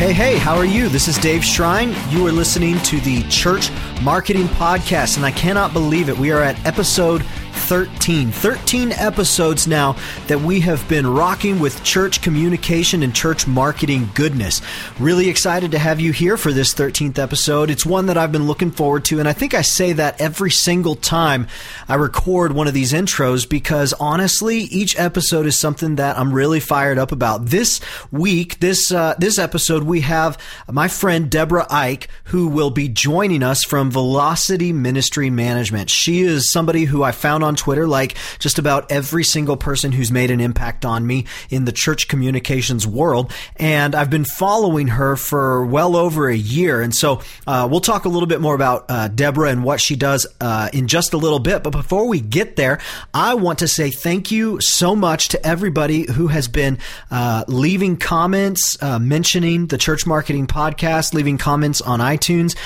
Hey, how are you? This is Dave Shrine. You are listening to the Church Marketing Podcast, and I cannot believe it. We are at episode 13. 13 episodes now that we have been rocking with church communication and church marketing goodness. Really excited to have you here for this 13th episode. It's one that I've been looking forward to, and I think I say that every single time I record one of these intros because honestly, each episode is something that I'm really fired up about. This week, this episode, we have my friend Deborah Ike, who will be joining us from Velocity Ministry Management. She is somebody who I found on Twitter, like just about every single person who's made an impact on me in the church communications world. And I've been following her for well over a year. And so we'll talk a little bit more about Deborah and what she does in just a little bit. But before we get there, I want to say thank you so much to everybody who has been leaving comments, mentioning the Church Marketing Podcast, leaving comments on iTunes,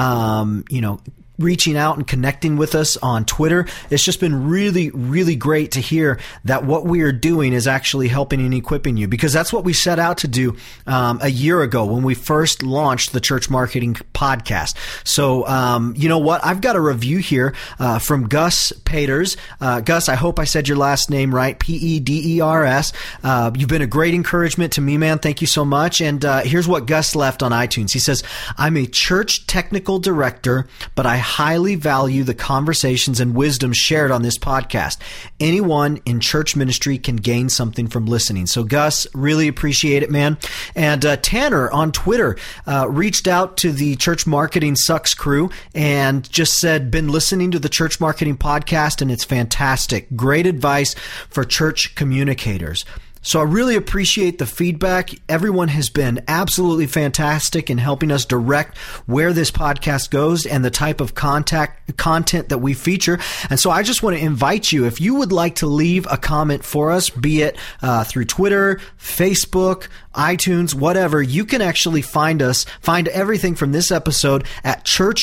reaching out and connecting with us on Twitter. It's just been really, really great to hear that what we are doing is actually helping and equipping you, because that's what we set out to do a year ago when we first launched the Church Marketing Podcast. So, you know what? I've got a review here from Gus Peters. Gus, I hope I said your last name right, Peders. You've been a great encouragement to me, man. Thank you so much. And here's what Gus left on iTunes. He says, I'm a church technical director, but I highly value the conversations and wisdom shared on this podcast. Anyone in church ministry can gain something from listening. So Gus, really appreciate it, man. And Tanner on Twitter reached out to the Church Marketing Sucks crew and just said, been listening to the Church Marketing Podcast and it's fantastic. Great advice for church communicators. So I really appreciate the feedback. Everyone has been absolutely fantastic in helping us direct where this podcast goes and the type of content that we feature. And so I just want to invite you, if you would like to leave a comment for us, be it through Twitter, Facebook, iTunes, whatever, you can actually find everything from this episode at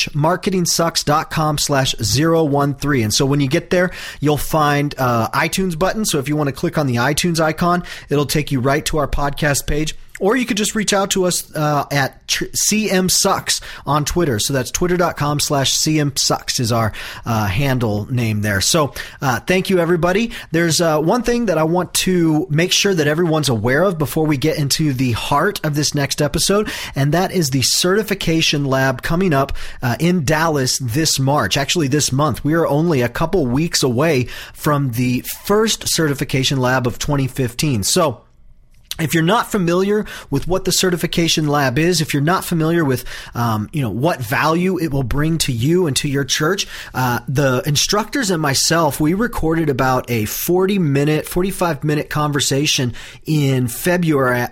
churchmarketingsucks.com/013. And so when you get there, you'll find iTunes button. So if you want to click on the iTunes icon, it'll take you right to our podcast page. Or you could just reach out to us at CM Sucks on Twitter. So that's twitter.com/CM Sucks is our handle name there. So thank you, everybody. There's one thing that I want to make sure that everyone's aware of before we get into the heart of this next episode, and that is the certification lab coming up in Dallas this March. Actually, this month. We are only a couple weeks away from the first certification lab of 2015. So if you're not familiar with what the certification lab is, if you're not familiar with, what value it will bring to you and to your church, the instructors and myself, we recorded about a 45-minute conversation in February,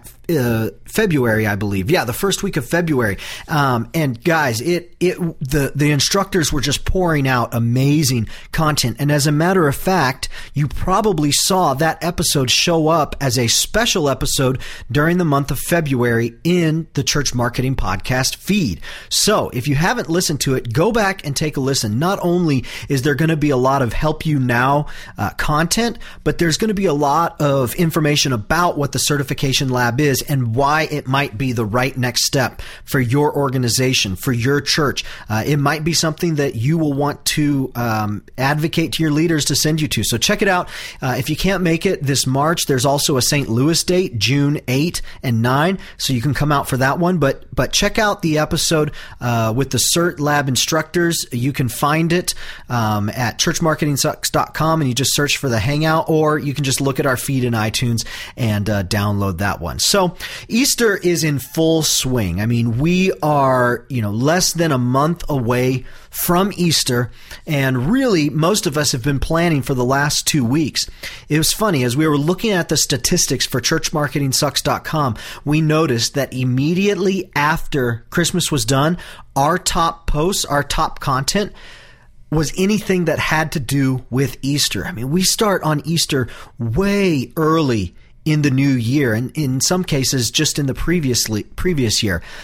I believe. Yeah, the first week of February. And guys, the instructors were just pouring out amazing content. And as a matter of fact, you probably saw that episode show up as a special episode during the month of February in the Church Marketing Podcast feed. So if you haven't listened to it, go back and take a listen. Not only is there going to be a lot of help you now content, but there's going to be a lot of information about what the certification lab is and why it might be the right next step for your organization, for your church. It might be something that you will want to advocate to your leaders to send you to. So check it out. If you can't make it this March, there's also a St. Louis date, June 8 and 9. So you can come out for that one. But check out the episode with the Cert Lab instructors. You can find it at churchmarketingsucks.com and you just search for the Hangout, or you can just look at our feed in iTunes and download that one. So Easter is in full swing. I mean, we are, less than a month away from Easter, and really most of us have been planning for the last 2 weeks. It was funny, as we were looking at the statistics for churchmarketingsucks.com, we noticed that immediately after Christmas was done, our top posts, our top content was anything that had to do with Easter. I mean, we start on Easter way early in the new year, and in some cases just in the previous year.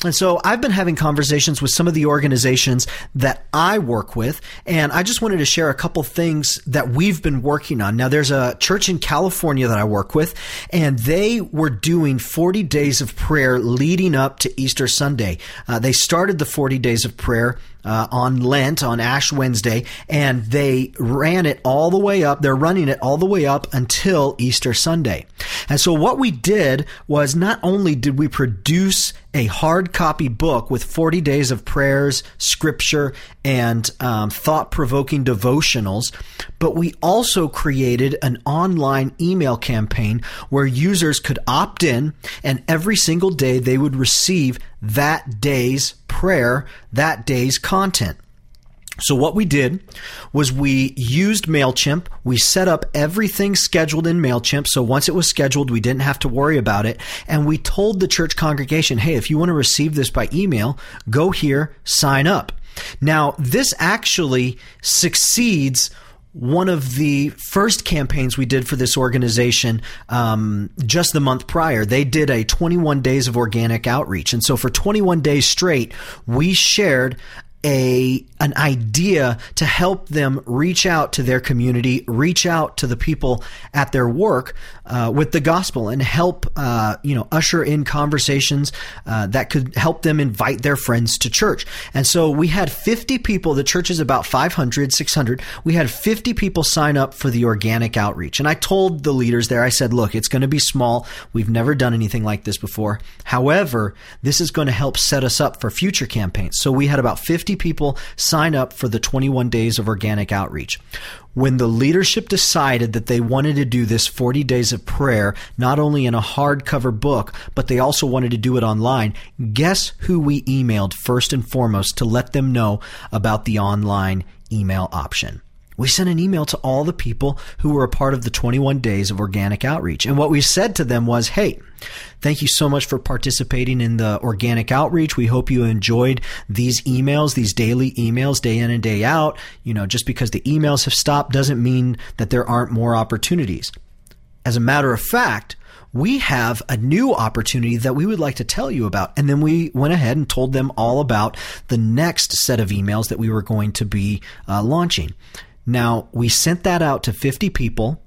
And so I've been having conversations with some of the organizations that I work with, and I just wanted to share a couple things that we've been working on. Now, there's a church in California that I work with, and they were doing 40 days of prayer leading up to Easter Sunday. They started the 40 days of prayer on Lent, on Ash Wednesday, and they ran it all the way up. They're running it all the way up until Easter Sunday. And so what we did was not only did we produce a hard copy book with 40 days of prayers, scripture, and thought-provoking devotionals, but we also created an online email campaign where users could opt in, and every single day they would receive that day's prayer, that day's content. So what we did was we used MailChimp. We set up everything scheduled in MailChimp. So once it was scheduled, we didn't have to worry about it. And we told the church congregation, hey, if you want to receive this by email, go here, sign up. Now, this actually succeeds one of the first campaigns we did for this organization just the month prior. They did a 21 days of organic outreach. And so for 21 days straight, we shared an idea to help them reach out to their community, reach out to the people at their work with the gospel, and help usher in conversations that could help them invite their friends to church. And so we had 50 people. The church is about 500, 600. We had 50 people sign up for the organic outreach. And I told the leaders there, I said, look, it's going to be small. We've never done anything like this before. However, this is going to help set us up for future campaigns. So we had about 50 people sign up for the 21 days of organic outreach. When the leadership decided that they wanted to do this 40 days of prayer, not only in a hardcover book, but they also wanted to do it online, guess who we emailed first and foremost to let them know about the online email option? We sent an email to all the people who were a part of the 21 days of organic outreach. And what we said to them was, hey, thank you so much for participating in the organic outreach. We hope you enjoyed these emails, these daily emails, day in and day out. Just because the emails have stopped doesn't mean that there aren't more opportunities. As a matter of fact, we have a new opportunity that we would like to tell you about. And then we went ahead and told them all about the next set of emails that we were going to be launching. Now, we sent that out to 50 people,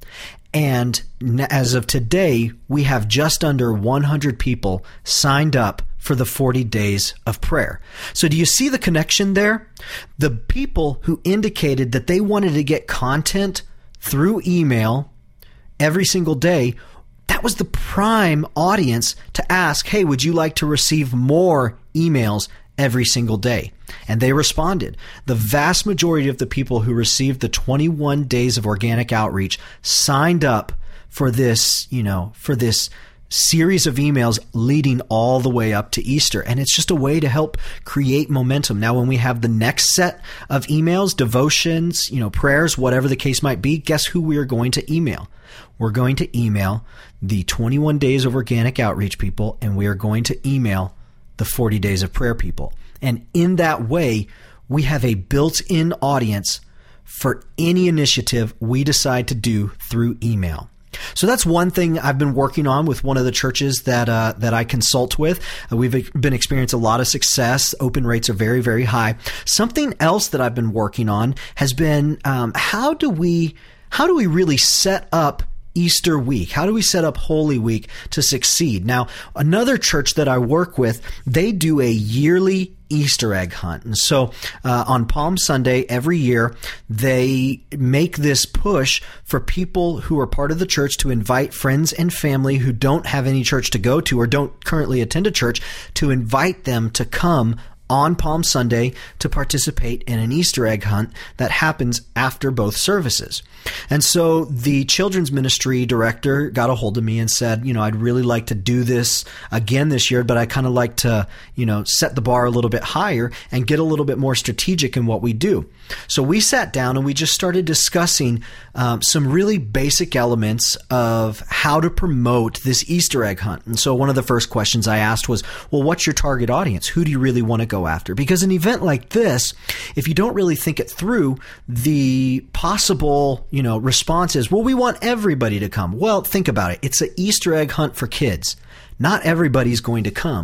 and as of today, we have just under 100 people signed up for the 40 days of prayer. So do you see the connection there? The people who indicated that they wanted to get content through email every single day, that was the prime audience to ask, hey, would you like to receive more emails every single day? And they responded. The vast majority of the people who received the 21 days of organic outreach signed up for this, for this series of emails leading all the way up to Easter. And it's just a way to help create momentum. Now, when we have the next set of emails, devotions, prayers, whatever the case might be, guess who we are going to email? We're going to email the 21 days of organic outreach people, and we are going to email the 40 days of prayer people. And in that way, we have a built-in audience for any initiative we decide to do through email. So that's one thing I've been working on with one of the churches that I consult with. We've been experiencing a lot of success. Open rates are very, very high. Something else that I've been working on has been how do we really set up Easter week? How do we set up Holy Week to succeed? Now, another church that I work with, they do a yearly Easter egg hunt. And so on Palm Sunday every year, they make this push for people who are part of the church to invite friends and family who don't have any church to go to or don't currently attend a church, to invite them to come on Palm Sunday to participate in an Easter egg hunt that happens after both services. And so the children's ministry director got a hold of me and said, I'd really like to do this again this year, but I kind of like to, set the bar a little bit higher and get a little bit more strategic in what we do. So we sat down and we just started discussing some really basic elements of how to promote this Easter egg hunt. And so one of the first questions I asked was, well, what's your target audience? Who do you really want to go after? Because an event like this, if you don't really think it through, the possible, response is, well, we want everybody to come. Well, think about it. It's an Easter egg hunt for kids. Not everybody's going to come.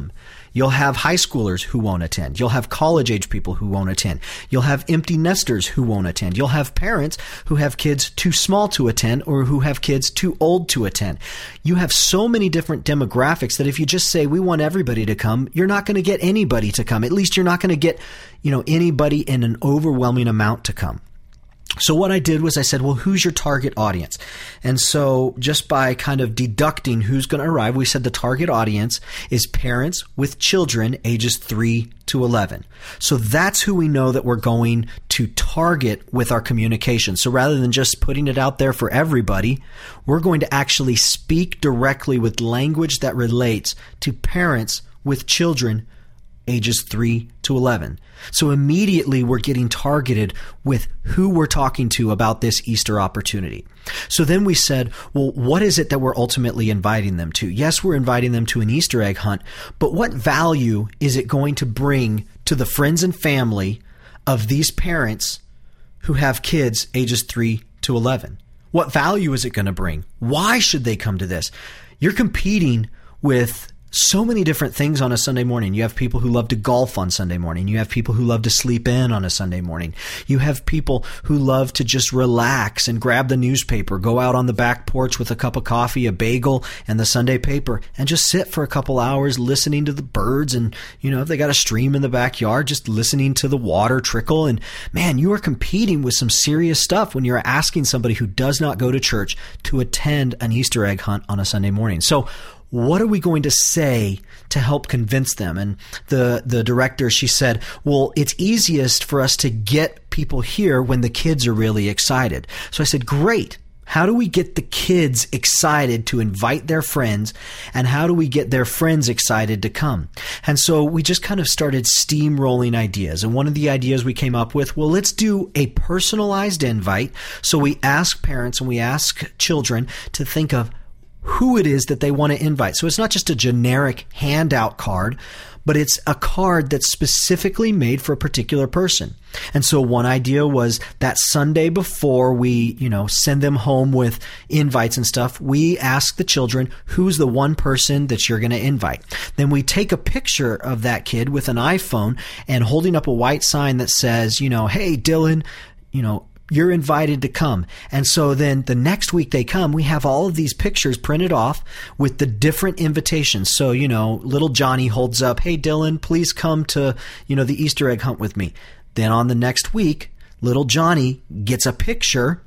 You'll have high schoolers who won't attend. You'll have college-age people who won't attend. You'll have empty nesters who won't attend. You'll have parents who have kids too small to attend or who have kids too old to attend. You have so many different demographics that if you just say, we want everybody to come, you're not going to get anybody to come. At least you're not going to get, anybody in an overwhelming amount to come. So what I did was I said, well, who's your target audience? And so just by kind of deducting who's going to arrive, we said the target audience is parents with children ages 3 to 11. So that's who we know that we're going to target with our communication. So rather than just putting it out there for everybody, we're going to actually speak directly with language that relates to parents with children ages 3 to 11. So immediately we're getting targeted with who we're talking to about this Easter opportunity. So then we said, well, what is it that we're ultimately inviting them to? Yes, we're inviting them to an Easter egg hunt, but what value is it going to bring to the friends and family of these parents who have kids ages 3 to 11? What value is it going to bring? Why should they come to this? You're competing with so many different things on a Sunday morning. You have people who love to golf on Sunday morning. You have people who love to sleep in on a Sunday morning. You have people who love to just relax and grab the newspaper, go out on the back porch with a cup of coffee, a bagel, and the Sunday paper, and just sit for a couple hours listening to the birds. And, if they got a stream in the backyard, just listening to the water trickle. And man, you are competing with some serious stuff when you're asking somebody who does not go to church to attend an Easter egg hunt on a Sunday morning. So what are we going to say to help convince them? And the director, she said, well, it's easiest for us to get people here when the kids are really excited. So I said, great. How do we get the kids excited to invite their friends? And how do we get their friends excited to come? And so we just kind of started steamrolling ideas. And one of the ideas we came up with, well, let's do a personalized invite. So we ask parents and we ask children to think of who it is that they want to invite. So it's not just a generic handout card, but it's a card that's specifically made for a particular person. And so one idea was that Sunday before we, send them home with invites and stuff, we ask the children, who's the one person that you're going to invite? Then we take a picture of that kid with an iPhone and holding up a white sign that says, hey, Dylan, you're invited to come. And so then the next week they come, we have all of these pictures printed off with the different invitations. So, little Johnny holds up, hey, Dylan, please come to, the Easter egg hunt with me. Then on the next week, little Johnny gets a picture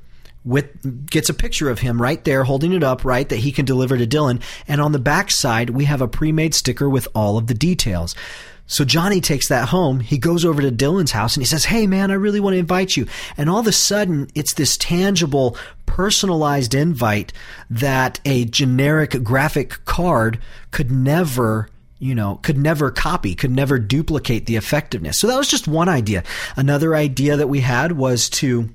of him right there holding it up, right, that he can deliver to Dylan. And on the back side, we have a pre-made sticker with all of the details. So Johnny takes that home. He goes over to Dylan's house and he says, hey, man, I really want to invite you. And all of a sudden, it's this tangible, personalized invite that a generic graphic card could never copy, could never duplicate the effectiveness. So that was just one idea. Another idea that we had was to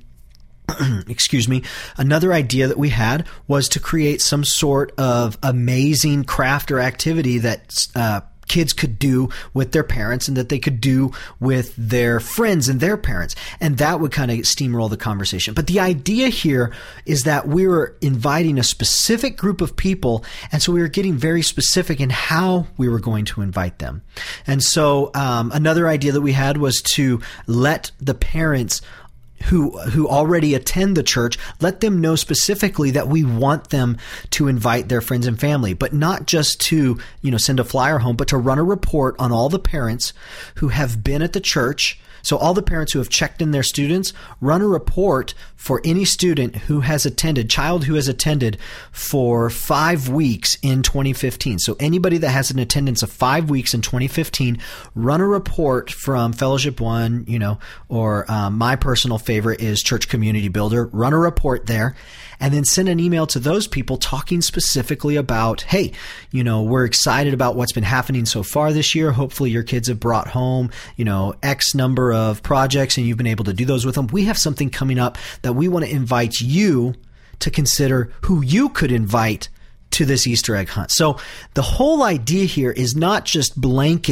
create some sort of amazing craft or activity that kids could do with their parents and that they could do with their friends and their parents. And that would kind of steamroll the conversation. But the idea here is that we were inviting a specific group of people. And so we were getting very specific in how we were going to invite them. And so another idea that we had was to let the parents who already attend the church, let them know specifically that we want them to invite their friends and family, but not just to, send a flyer home, but to run a report on all the parents who have been at the church. So all the parents who have checked in their students, run a report for any student who has attended, child who has attended for 5 weeks in 2015. So anybody that has an attendance of 5 weeks in 2015, run a report from Fellowship One, or my personal favorite is Church Community Builder. Run a report there and then send an email to those people talking specifically about, hey, we're excited about what's been happening so far this year. Hopefully your kids have brought home, X number of projects and you've been able to do those with them. We have something coming up that we want to invite you to consider who you could invite to this Easter egg hunt. So the whole idea here is not just blanket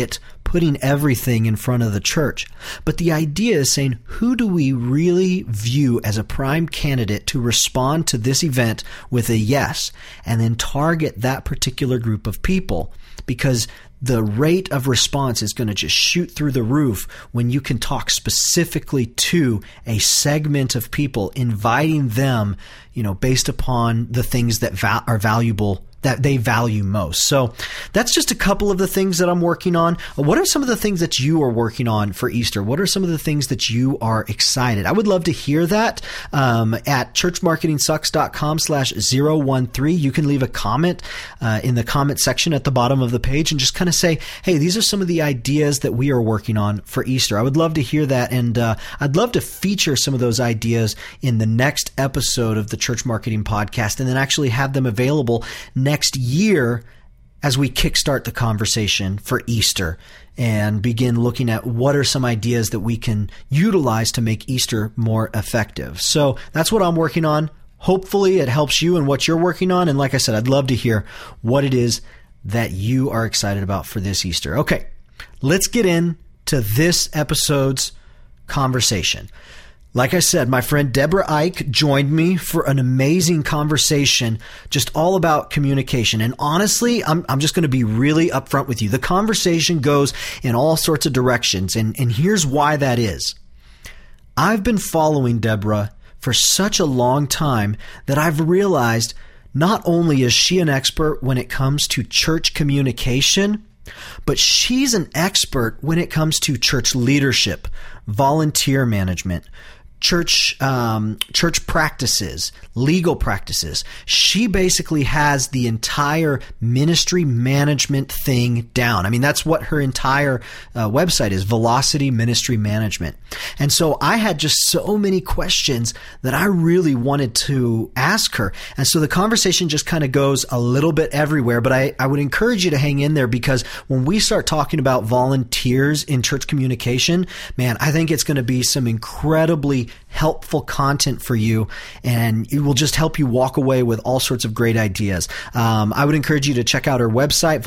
putting everything in front of the church. But the idea is saying, who do we really view as a prime candidate to respond to this event with a yes, and then target that particular group of people? Because the rate of response is going to just shoot through the roof when you can talk specifically to a segment of people, inviting them, based upon the things that are valuable, that they value most. So that's just a couple of the things that I'm working on. What are some of the things that you are working on for Easter? What are some of the things that you are excited? I would love to hear that at churchmarketingsucks.com/013. You can leave a comment in the comment section at the bottom of the page and just kind of say, hey, these are some of the ideas that we are working on for Easter. I would love to hear that, and I'd love to feature some of those ideas in the next episode of the Church Marketing Podcast, and then actually have them available next year as we kickstart the conversation for Easter and begin looking at what are some ideas that we can utilize to make Easter more effective. So that's what I'm working on. Hopefully it helps you in what you're working on. And like I said, I'd love to hear what it is that you are excited about for this Easter. Okay, let's get into this episode's conversation. Like I said, my friend Deborah Ike joined me for an amazing conversation just all about communication. And honestly, I'm just going to be really upfront with you. The conversation goes in all sorts of directions, and here's why that is. I've been following Deborah for such a long time that I've realized not only is she an expert when it comes to church communication, but she's an expert when it comes to church leadership, volunteer management, church practices, legal practices. She basically has the entire ministry management thing down. I mean, that's what her entire website is, Velocity Ministry Management. And so I had just so many questions that I really wanted to ask her. And so the conversation just kind of goes a little bit everywhere, but I would encourage you to hang in there, because when we start talking about volunteers in church communication, man, I think it's going to be some incredibly helpful content for you, and it will just help you walk away with all sorts of great ideas. I would encourage you to check out her website,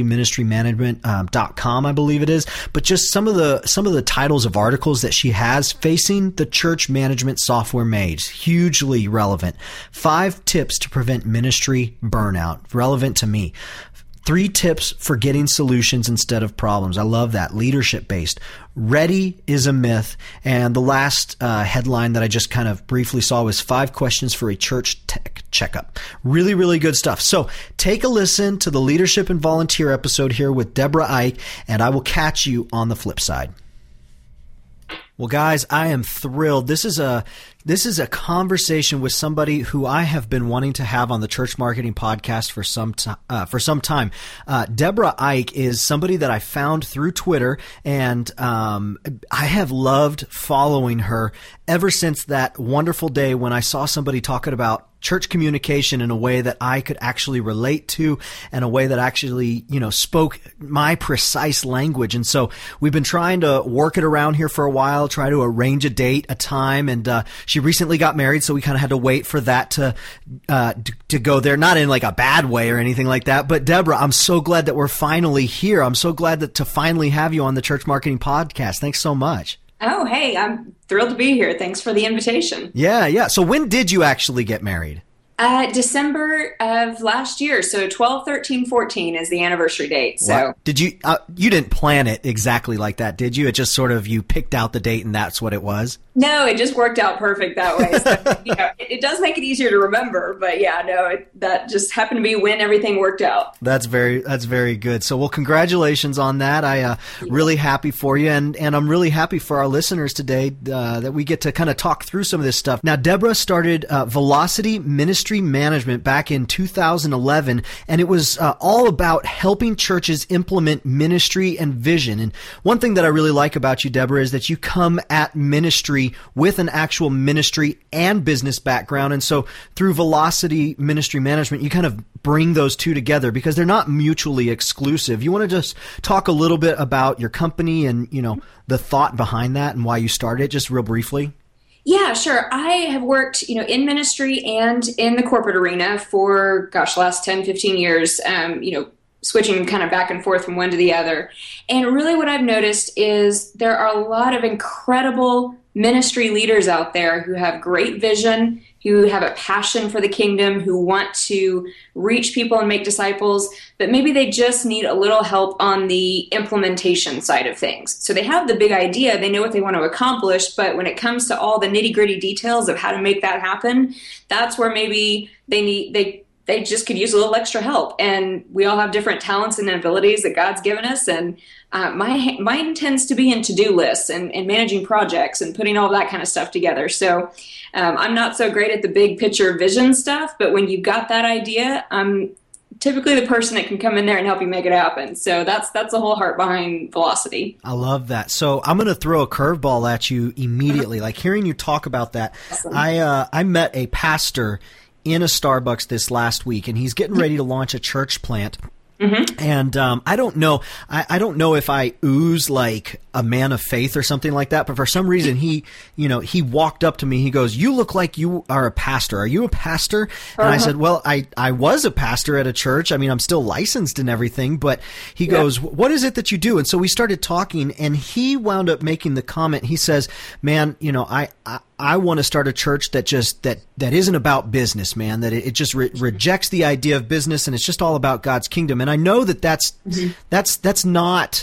velocityministrymanagement.com, I believe it is. But just some of the titles of articles that she has: Facing the Church Management Software Maze, hugely relevant. 5 tips to prevent ministry burnout, relevant to me. 3 tips for getting solutions instead of problems. I love that. Leadership based. Ready is a myth. And the last headline that I just kind of briefly saw was 5 questions for a church tech checkup. Really, really good stuff. So take a listen to the leadership and volunteer episode here with Deborah Ike, and I will catch you on the flip side. Well, guys, I am thrilled. This is a conversation with somebody who I have been wanting to have on the Church Marketing Podcast for some time. Deborah Ike is somebody that I found through Twitter, and I have loved following her ever since that wonderful day when I saw somebody talking about church communication in a way that I could actually relate to, and a way that actually, spoke my precise language. And so we've been trying to work it around here for a while, try to arrange a date, a time, and she recently got married, so we kind of had to wait for that to go there. Not in like a bad way or anything like that, but Deborah, I'm so glad that we're finally here. I'm so glad to finally have you on the Church Marketing Podcast. Thanks so much. Oh, hey, I'm thrilled to be here. Thanks for the invitation. Yeah. So when did you actually get married? December of last year. So 12/13/14 is the anniversary date. So what? Did you didn't plan it exactly like that, did you? It just sort of, you picked out the date and that's what it was? No, it just worked out perfect that way. So, it does make it easier to remember, but that just happened to be when everything worked out. That's very good. So, well, congratulations on that. I really happy for you, and I'm really happy for our listeners today that we get to kind of talk through some of this stuff. Now, Deborah started Velocity Ministry Management back in 2011, and it was all about helping churches implement ministry and vision. And one thing that I really like about you, Deborah, is that you come at ministry with an actual ministry and business background. And so through Velocity Ministry Management, you kind of bring those two together because they're not mutually exclusive. You want to just talk a little bit about your company and, the thought behind that and why you started it, just real briefly? Yeah, sure. I have worked, in ministry and in the corporate arena for, the last 10, 15 years, switching kind of back and forth from one to the other. And really what I've noticed is there are a lot of incredible ministry leaders out there who have great vision, who have a passion for the kingdom, who want to reach people and make disciples, but maybe they just need a little help on the implementation side of things. So they have the big idea, they know what they want to accomplish, but when it comes to all the nitty-gritty details of how to make that happen, that's where maybe they just could use a little extra help. And we all have different talents and abilities that God's given us. And mine tends to be in to-do lists and managing projects and putting all that kind of stuff together. So I'm not so great at the big picture vision stuff, but when you've got that idea, I'm typically the person that can come in there and help you make it happen. So that's the whole heart behind Velocity. I love that. So I'm going to throw a curveball at you immediately. Like hearing you talk about that, awesome. I met a pastor in a Starbucks this last week, and he's getting ready to launch a church plant. Mm-hmm. And I don't know. I don't know if I ooze like a man of faith or something like that. But for some reason, he walked up to me. He goes, "You look like you are a pastor. Are you a pastor?" And I said, "Well, I was a pastor at a church. I mean, I'm still licensed and everything." But he goes, "What is it that you do?" And so we started talking, and he wound up making the comment. He says, "Man, I want to start a church that isn't about business, man, that it just rejects the idea of business, and it's just all about God's kingdom." And I know that's not,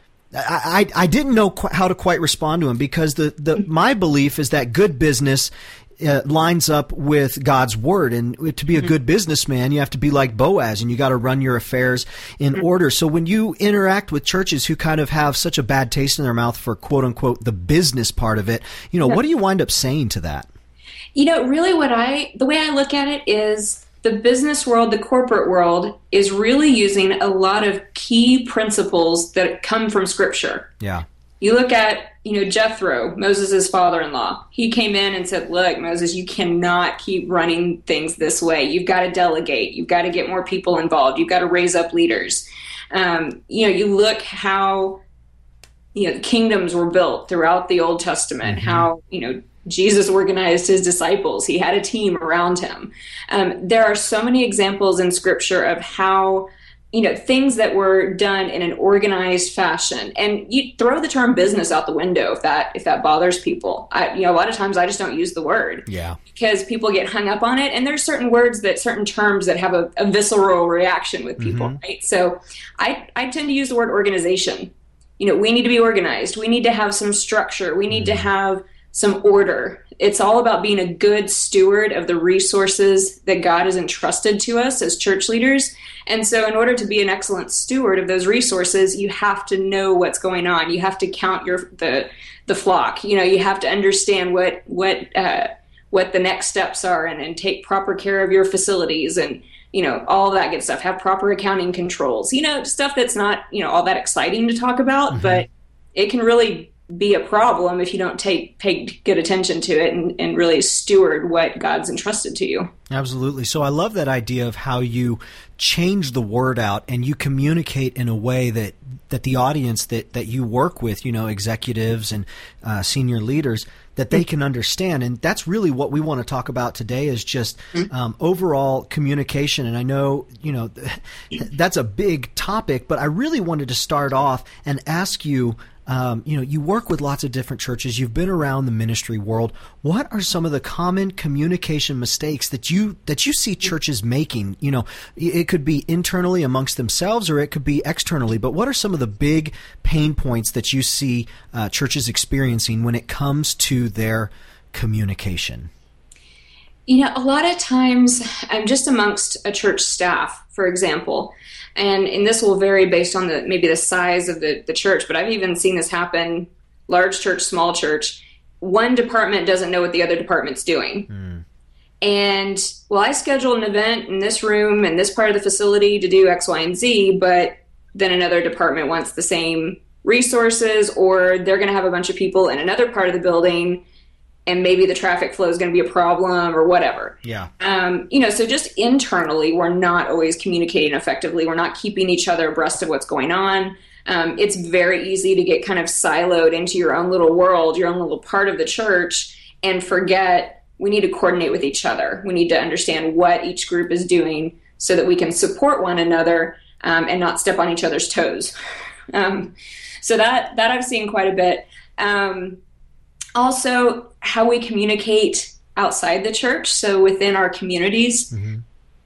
I didn't know how to quite respond to him, because my belief is that good business lines up with God's word. And to be a good businessman, you have to be like Boaz, and you got to run your affairs in order. So when you interact with churches who kind of have such a bad taste in their mouth for quote unquote the business part of it, what do you wind up saying to that? Really the way I look at it is the business world, the corporate world is really using a lot of key principles that come from Scripture. Yeah. You look at, Jethro, Moses' father-in-law. He came in and said, "Look, Moses, you cannot keep running things this way. You've got to delegate. You've got to get more people involved. You've got to raise up leaders." You look how, the kingdoms were built throughout the Old Testament, how, Jesus organized his disciples. He had a team around him. There are so many examples in Scripture of how things that were done in an organized fashion. And you throw the term business out the window if that bothers people. A lot of times I just don't use the word. Yeah. Because people get hung up on it. And there's certain terms that have a visceral reaction with people, right? So I tend to use the word organization. We need to be organized. We need to have some structure. We need to have some order. It's all about being a good steward of the resources that God has entrusted to us as church leaders. And so in order to be an excellent steward of those resources, you have to know what's going on. You have to count the flock. You have to understand what the next steps are and take proper care of your facilities and, all that good stuff. Have proper accounting controls, stuff that's not, all that exciting to talk about, but it can really be a problem if you don't pay good attention to it and really steward what God's entrusted to you. Absolutely. So I love that idea of how you change the word out and you communicate in a way that the audience that you work with, executives and senior leaders, that they can understand. And that's really what we want to talk about today is just overall communication. And I know, that's a big topic, but I really wanted to start off and ask you, you work with lots of different churches. You've been around the ministry world. What are some of the common communication mistakes that you see churches making? It could be internally amongst themselves, or it could be externally. But what are some of the big pain points that you see churches experiencing when it comes to their communication? A lot of times, just amongst a church staff, for example. And this will vary based on maybe the size of the church, but I've even seen this happen, large church, small church. One department doesn't know what the other department's doing. And, I scheduled an event in this room and this part of the facility to do X, Y, and Z, but then another department wants the same resources, or they're going to have a bunch of people in another part of the building, and maybe the traffic flow is going to be a problem or whatever. Yeah. So just internally, we're not always communicating effectively. We're not keeping each other abreast of what's going on. It's very easy to get kind of siloed into your own little world, your own little part of the church, and forget we need to coordinate with each other. We need to understand what each group is doing so that we can support one another. and not step on each other's toes. So that I've seen quite a bit. Also, how we communicate outside the church, so within our communities. Mm-hmm.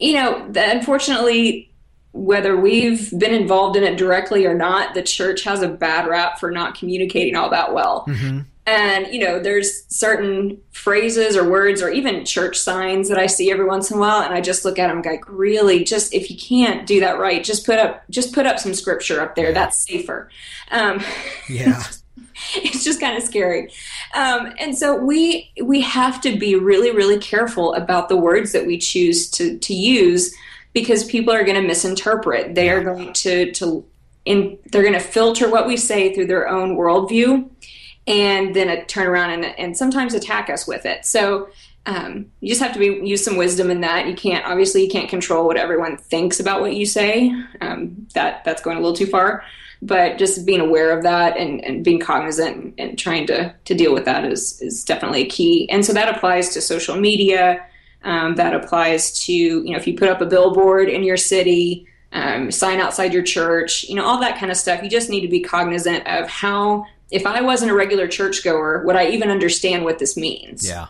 Unfortunately, whether we've been involved in it directly or not, the church has a bad rap for not communicating all that well. Mm-hmm. And, there's certain phrases or words or even church signs that I see every once in a while, and I just look at them like, really, just if you can't do that right, just put up some scripture up there. That's safer. Yeah. It's just kind of scary. And so we have to be really, really careful about the words that we choose to use, because people are going to misinterpret. They are going they're going to filter what we say through their own worldview, and then turn around and sometimes attack us with it. So you just have to use some wisdom in that. You can't control what everyone thinks about what you say. That's going a little too far. But just being aware of that and being cognizant and trying to deal with that is definitely a key. And so that applies to social media. That applies to, if you put up a billboard in your city, sign outside your church, all that kind of stuff. You just need to be cognizant of how, if I wasn't a regular churchgoer, would I even understand what this means? Yeah.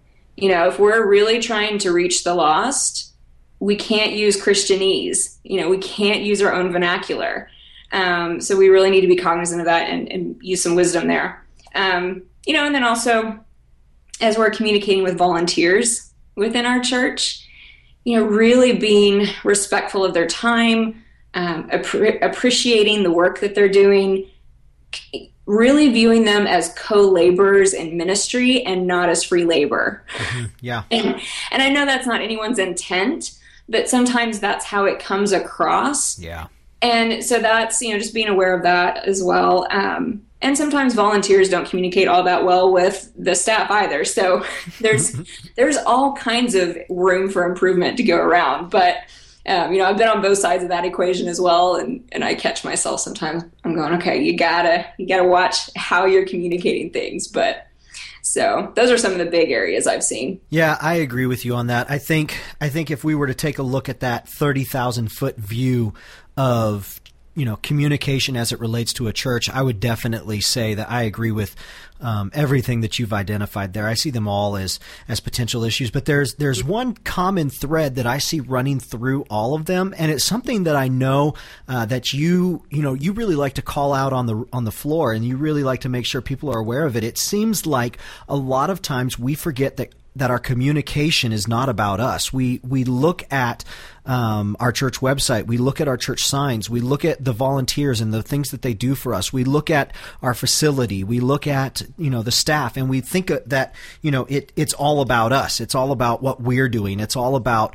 If we're really trying to reach the lost, we can't use Christianese. We can't use our own vernacular. So we really need to be cognizant of that and use some wisdom there. And then also, as we're communicating with volunteers within our church, really being respectful of their time, appreciating the work that they're doing, really viewing them as co-laborers in ministry and not as free labor. Mm-hmm. Yeah. And I know that's not anyone's intent, but sometimes that's how it comes across. Yeah. And so that's, just being aware of that as well. And sometimes volunteers don't communicate all that well with the staff either. So there's all kinds of room for improvement to go around. But, I've been on both sides of that equation as well. And I catch myself sometimes. I'm going, okay, you gotta watch how you're communicating things. But so those are some of the big areas I've seen. Yeah, I agree with you on that. I think if we were to take a look at that 30,000 foot view of, communication as it relates to a church, I would definitely say that I agree with everything that you've identified there. I see them all as potential issues, but there's one common thread that I see running through all of them, and it's something that I know that you really like to call out on the floor, and you really like to make sure people are aware of it. It seems like a lot of times we forget that our communication is not about us. We look at our church website, we look at our church signs, we look at the volunteers and the things that they do for us. We look at our facility, we look at the staff, and we think that it's all about us. It's all about what we're doing. It's all about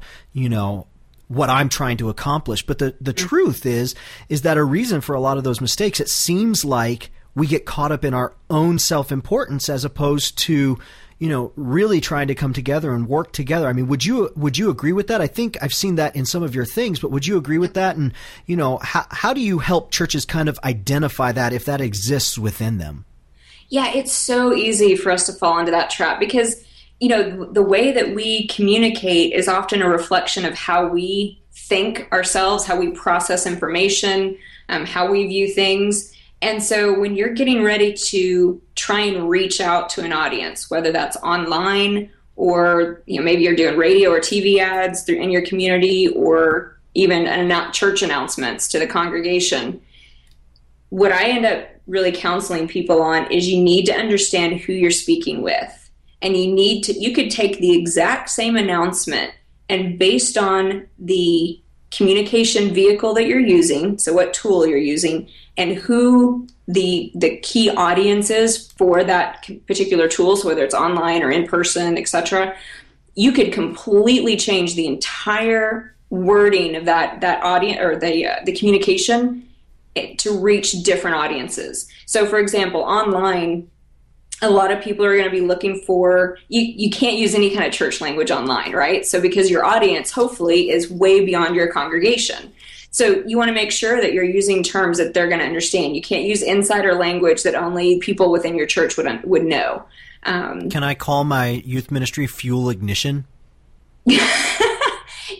what I'm trying to accomplish. But the truth is that a reason for a lot of those mistakes, it seems like we get caught up in our own self-importance as opposed to really trying to come together and work together. I mean, would you agree with that? I think I've seen that in some of your things, but would you agree with that? And, how do you help churches kind of identify that if that exists within them? Yeah, it's so easy for us to fall into that trap because, the way that we communicate is often a reflection of how we think ourselves, how we process information, how we view things. And so when you're getting ready to try and reach out to an audience, whether that's online or maybe you're doing radio or TV ads in your community or even church announcements to the congregation, what I end up really counseling people on is you need to understand who you're speaking with. And you could take the exact same announcement and based on the communication vehicle that you're using, so what tool you're using, and who the key audience is for that particular tool, so whether it's online or in person, etc., you could completely change the entire wording of that audience or the communication to reach different audiences. So, for example, online, a lot of people are going to be looking for, you can't use any kind of church language online, right? So because your audience, hopefully, is way beyond your congregation. So you want to make sure that you're using terms that they're going to understand. You can't use insider language that only people within your church would know. Can I call my youth ministry Fuel Ignition?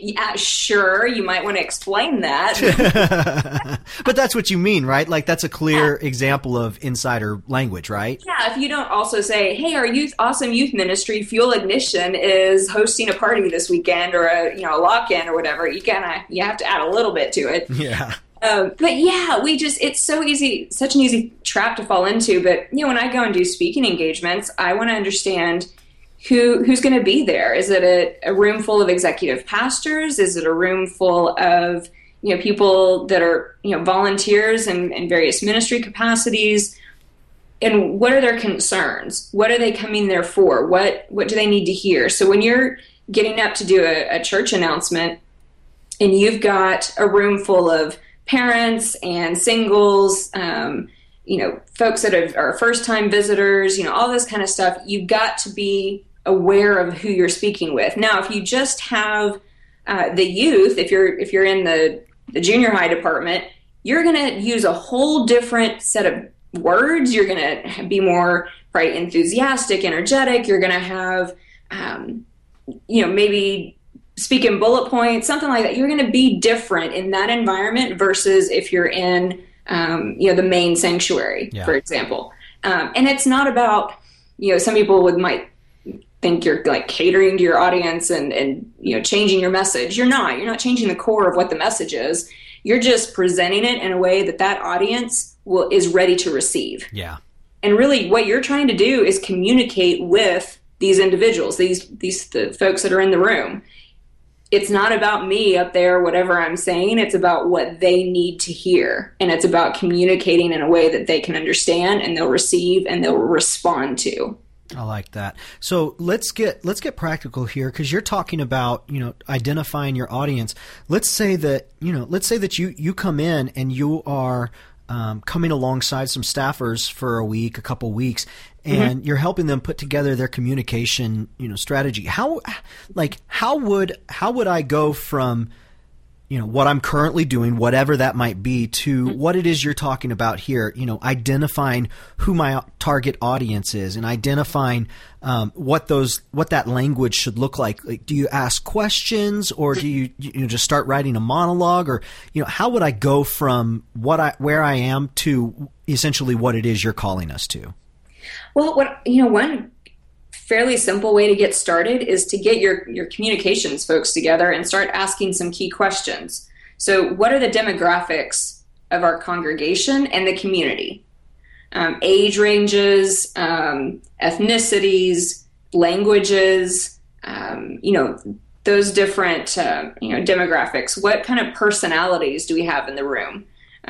Yeah, sure. You might want to explain that. But that's what you mean, right? Like that's a clear example of insider language, right? Yeah. If you don't also say, hey, our awesome youth ministry, Fuel Ignition, is hosting a party this weekend or a lock-in or whatever, you have to add a little bit to it. Yeah. But yeah, it's so easy, such an easy trap to fall into. But, when I go and do speaking engagements, I want to understand who's going to be there. Is it a room full of executive pastors? Is it a room full of, people that are, volunteers in various ministry capacities? And what are their concerns? What are they coming there for? What do they need to hear? So when you're getting up to do a church announcement and you've got a room full of parents and singles, folks that are first-time visitors, all this kind of stuff, you've got to be aware of who you're speaking with. Now, if you just have the youth, if you're in the junior high department, you're going to use a whole different set of words. You're going to be more enthusiastic, energetic. You're going to have, maybe speak in bullet points, something like that. You're going to be different in that environment versus if you're in, the main sanctuary, for example. And it's not about, some people might think you're like catering to your audience and changing your message. You're not changing the core of what the message is. You're just presenting it in a way that audience is ready to receive. Yeah. And really what you're trying to do is communicate with these individuals, the folks that are in the room. It's not about me up there, whatever I'm saying. It's about what they need to hear. And it's about communicating in a way that they can understand and they'll receive and they'll respond to. I like that. So let's get practical here, because you're talking about, identifying your audience. Let's say that you come in and you are coming alongside some staffers for a week, a couple weeks, and you're helping them put together their communication, strategy. How would I go from, what I'm currently doing, whatever that might be, to what it is you're talking about here, identifying who my target audience is and identifying what that language should look like. Like, do you ask questions, or do you just start writing a monologue, or how would I go from where I am to essentially what it is you're calling us to? Well, one fairly simple way to get started is to get your communications folks together and start asking some key questions. So what are the demographics of our congregation and the community? Age ranges, ethnicities, languages, those different, demographics. What kind of personalities do we have in the room?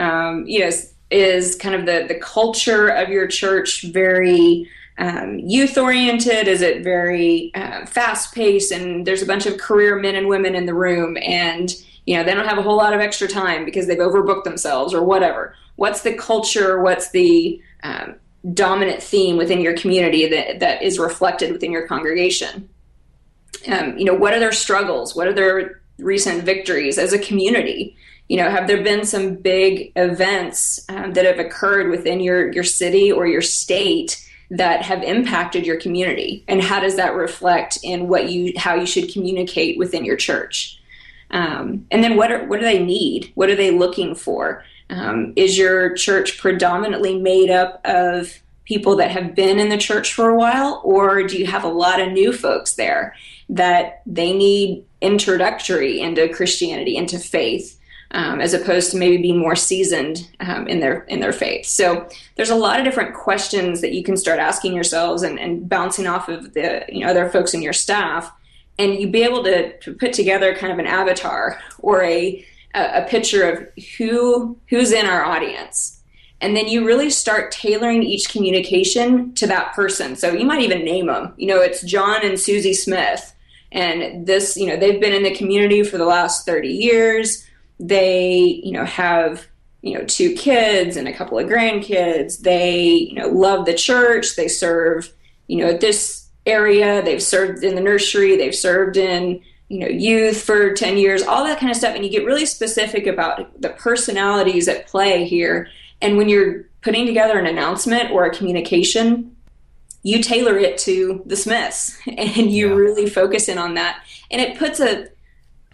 Is kind of the culture of your church very youth-oriented? Is it very fast-paced, and there's a bunch of career men and women in the room, and they don't have a whole lot of extra time because they've overbooked themselves or whatever? What's the culture? What's the dominant theme within your community that is reflected within your congregation? What are their struggles? What are their recent victories as a community? Have there been some big events that have occurred within your city or your state that have impacted your community? And how does that reflect in how you should communicate within your church? And then what do they need? What are they looking for? Is your church predominantly made up of people that have been in the church for a while, or do you have a lot of new folks there that they need introductory into Christianity, into faith? As opposed to maybe being more seasoned in their faith. So there's a lot of different questions that you can start asking yourselves and bouncing off of the other folks in your staff, and you be able to put together kind of an avatar or a picture of who's in our audience. And then you really start tailoring each communication to that person. So you might even name them. It's John and Susie Smith, and this, they've been in the community for the last 30 years. They, have, 2 kids and a couple of grandkids. They, love the church. They serve, this area. They've served in the nursery. They've served in, youth for 10 years, all that kind of stuff. And you get really specific about the personalities at play here. And when you're putting together an announcement or a communication, you tailor it to the Smiths and you really focus in on that. And it puts a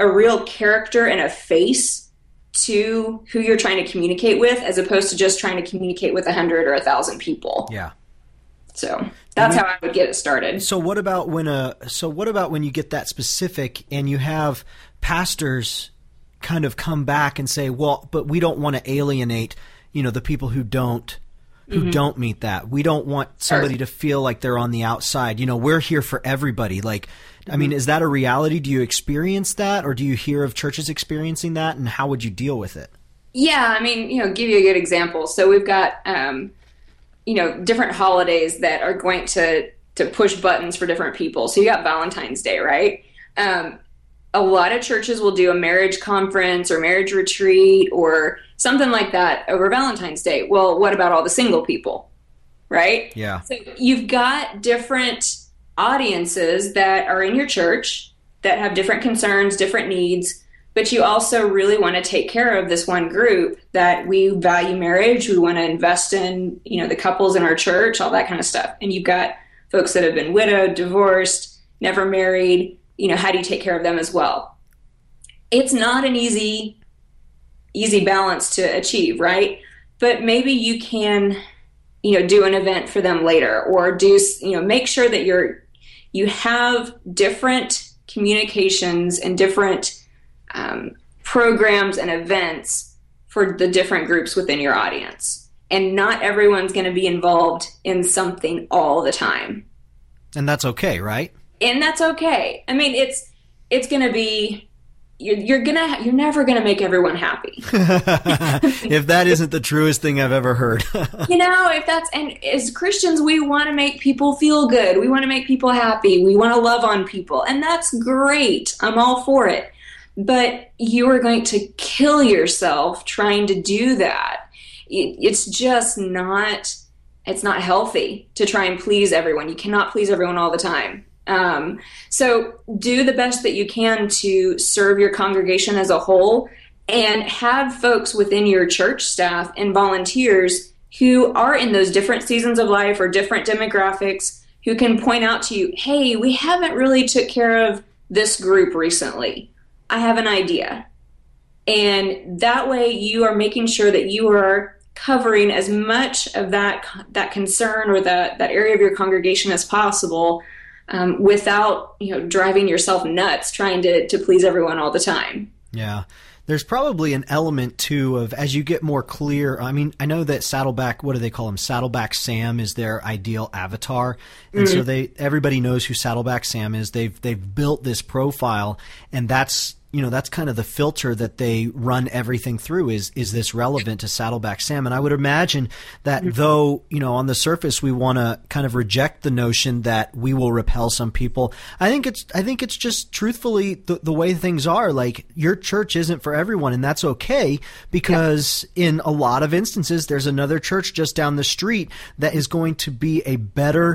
a real character and a face to who you're trying to communicate with, as opposed to just trying to communicate with 100 or 1,000 people. Yeah. So that's how I would get it started. So what about when you get that specific and you have pastors kind of come back and say, well, but we don't want to alienate, the people who don't meet that. We don't want somebody to feel like they're on the outside. We're here for everybody. Like, I mean, is that a reality? Do you experience that, or do you hear of churches experiencing that, and how would you deal with it? Yeah, I mean, give you a good example. So we've got, different holidays that are going to push buttons for different people. So you got Valentine's Day, right? A lot of churches will do a marriage conference or marriage retreat or something like that over Valentine's Day. Well, what about all the single people, right? Yeah. So you've got different audiences that are in your church that have different concerns, different needs, but you also really want to take care of this one group that we value marriage. We want to invest in, the couples in our church, all that kind of stuff. And you've got folks that have been widowed, divorced, never married. How do you take care of them as well? It's not an easy balance to achieve, right? But maybe you can, do an event for them later, or make sure that you have different communications and different programs and events for the different groups within your audience. And not everyone's going to be involved in something all the time. And that's okay, right? And that's okay. I mean, it's going to be, you're never going to make everyone happy. If that isn't the truest thing I've ever heard. And as Christians, we want to make people feel good. We want to make people happy. We want to love on people. And that's great. I'm all for it. But you are going to kill yourself trying to do that. It's just not, it's not healthy to try and please everyone. You cannot please everyone all the time. So do the best that you can to serve your congregation as a whole, and have folks within your church staff and volunteers who are in those different seasons of life or different demographics, who can point out to you, hey, we haven't really took care of this group recently. I have an idea. And that way you are making sure that you are covering as much of that concern or that area of your congregation as possible, without driving yourself nuts trying to please everyone all the time. Yeah. There's probably an element too of, as you get more clear, I mean, I know that Saddleback, what do they call him? Saddleback Sam is their ideal avatar. And so everybody knows who Saddleback Sam is. They've built this profile, and that's kind of the filter that they run everything through. Is this relevant to Saddleback Sam? And I would imagine that though, on the surface, we want to kind of reject the notion that we will repel some people. I think it's just truthfully the way things are. Like, your church isn't for everyone, and that's okay, because in a lot of instances, there's another church just down the street that is going to be a better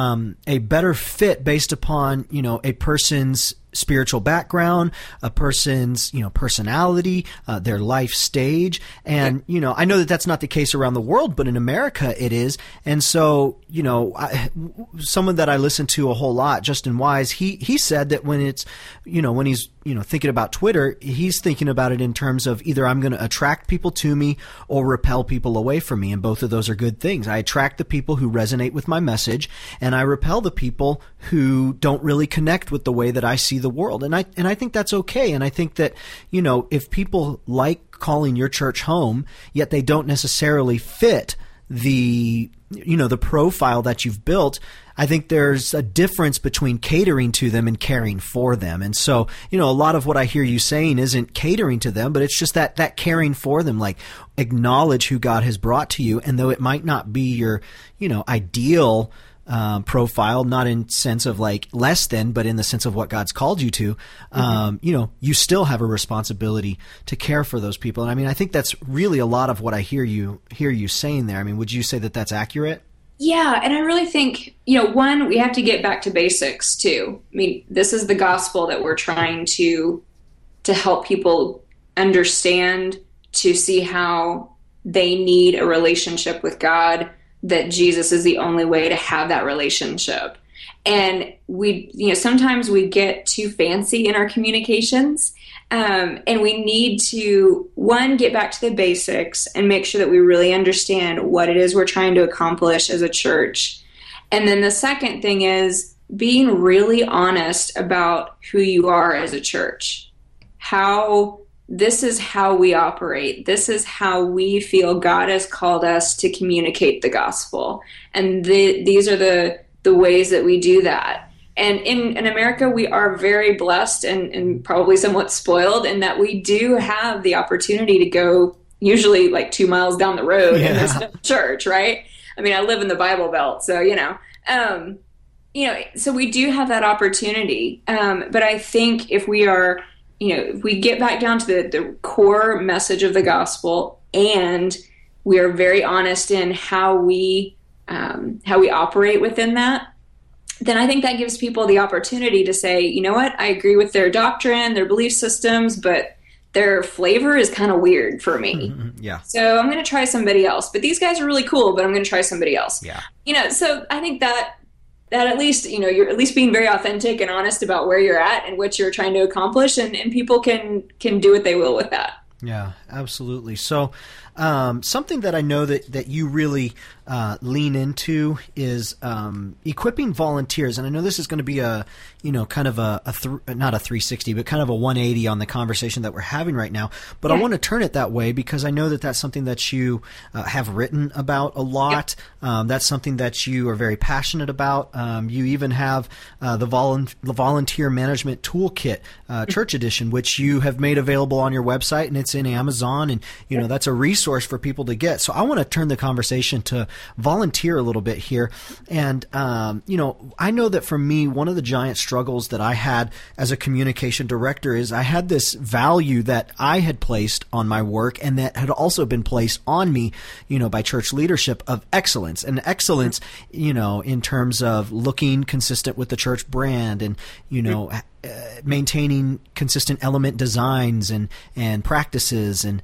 fit based upon, a person's spiritual background, a person's, personality, their life stage. And, I know that that's not the case around the world, but in America it is. And so, someone that I listen to a whole lot, Justin Wise, he said that when it's, when he's, thinking about Twitter, he's thinking about it in terms of either I'm going to attract people to me or repel people away from me. And both of those are good things. I attract the people who resonate with my message, and I repel the people who don't really connect with the way that I see the world. And I think that's okay. And I think that, if people like calling your church home, yet they don't necessarily fit the profile that you've built, I think there's a difference between catering to them and caring for them. And so, a lot of what I hear you saying isn't catering to them, but it's just that caring for them, like, acknowledge who God has brought to you. And though it might not be your, ideal profile, not in sense of like less than, but in the sense of what God's called you to, you still have a responsibility to care for those people. And I mean, I think that's really a lot of what I hear you saying there. I mean, would you say that that's accurate? Yeah. And I really think, one, we have to get back to basics too. I mean, this is the gospel that we're trying to help people understand, to see how they need a relationship with God, that Jesus is the only way to have that relationship. And sometimes we get too fancy in our communications. And we need to, one, get back to the basics and make sure that we really understand what it is we're trying to accomplish as a church. And then the second thing is being really honest about who you are as a church. This is how we operate. This is how we feel God has called us to communicate the gospel. And these are the ways that we do that. And in America, we are very blessed and probably somewhat spoiled in that we do have the opportunity to go usually like 2 miles down the road in this church, right? I mean, I live in the Bible Belt, so, so we do have that opportunity. But I think if we are, if we get back down to the core message of the gospel and we are very honest in how we operate within that, then I think that gives people the opportunity to say, you know what, I agree with their doctrine, their belief systems, but their flavor is kind of weird for me. Yeah. So I'm going to try somebody else. But these guys are really cool, but I'm going to try somebody else. Yeah. So I think that at least, you're at least being very authentic and honest about where you're at and what you're trying to accomplish, and people can do what they will with that. Yeah, absolutely. So something that I know that you really lean into is equipping volunteers. And I know this is going to be a, kind of not a 360, but kind of a 180 on the conversation that we're having right now. But I want to turn it that way because I know that that's something that you have written about a lot. Yep. That's something that you are very passionate about. You even have the Volunteer Management Toolkit Church Edition, which you have made available on your website, and it's in Amazon. And, that's a resource for people to get. So I want to turn the conversation to volunteer a little bit here. And, I know that for me, one of the giant struggles that I had as a communication director is I had this value that I had placed on my work and that had also been placed on me, by church leadership of excellence. And excellence, in terms of looking consistent with the church brand and, maintaining consistent element designs and practices and,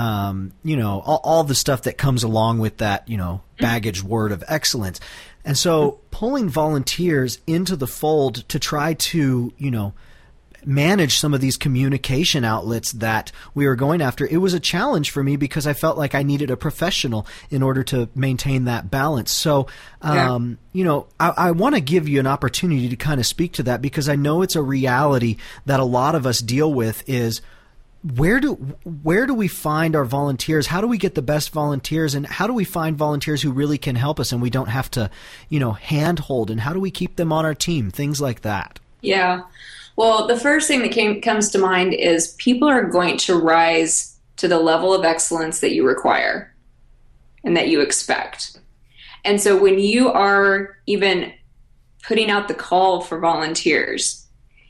all the stuff that comes along with that, baggage word of excellence. And so pulling volunteers into the fold to try to, manage some of these communication outlets that we were going after, it was a challenge for me because I felt like I needed a professional in order to maintain that balance. So, I want to give you an opportunity to kind of speak to that because I know it's a reality that a lot of us deal with is where do we find our volunteers? How do we get the best volunteers? And how do we find volunteers who really can help us and we don't have to, handhold? And how do we keep them on our team? Things like that. Yeah. Well, the first thing that comes to mind is people are going to rise to the level of excellence that you require and that you expect. And so when you are even putting out the call for volunteers,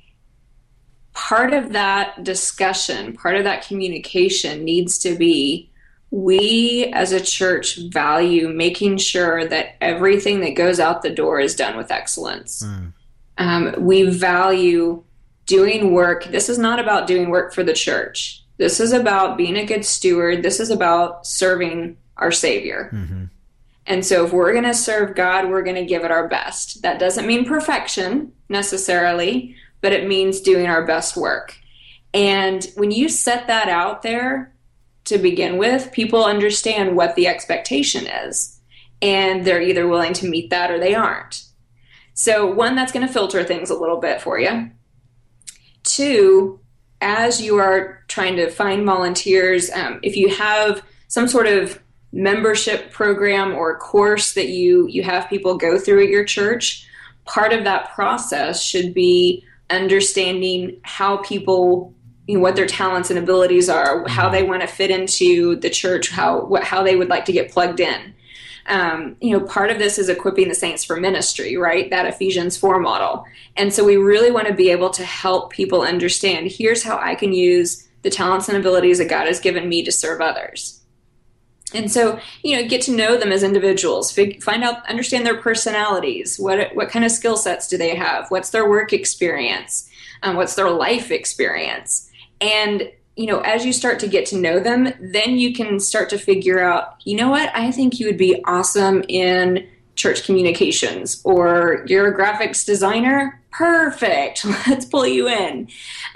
part of that discussion, part of that communication needs to be, we as a church value making sure that everything that goes out the door is done with excellence. We value doing work. This is not about doing work for the church. This is about being a good steward. This is about serving our Savior. Mm-hmm. And so if we're going to serve God, we're going to give it our best. That doesn't mean perfection necessarily, but it means doing our best work. And when you set that out there to begin with, people understand what the expectation is. And they're either willing to meet that or they aren't. So one, that's going to filter things a little bit for you. Two, as you are trying to find volunteers, if you have some sort of membership program or course that you have people go through at your church, part of that process should be understanding how people, what their talents and abilities are, how they want to fit into the church, how they would like to get plugged in. Part of this is equipping the saints for ministry, right? That Ephesians 4 model. And so we really want to be able to help people understand, here's how I can use the talents and abilities that God has given me to serve others. And so, get to know them as individuals, understand their personalities, what kind of skill sets do they have, what's their work experience, what's their life experience. And as you start to get to know them, then you can start to figure out, what, I think you would be awesome in church communications, or you're a graphics designer, perfect, let's pull you in.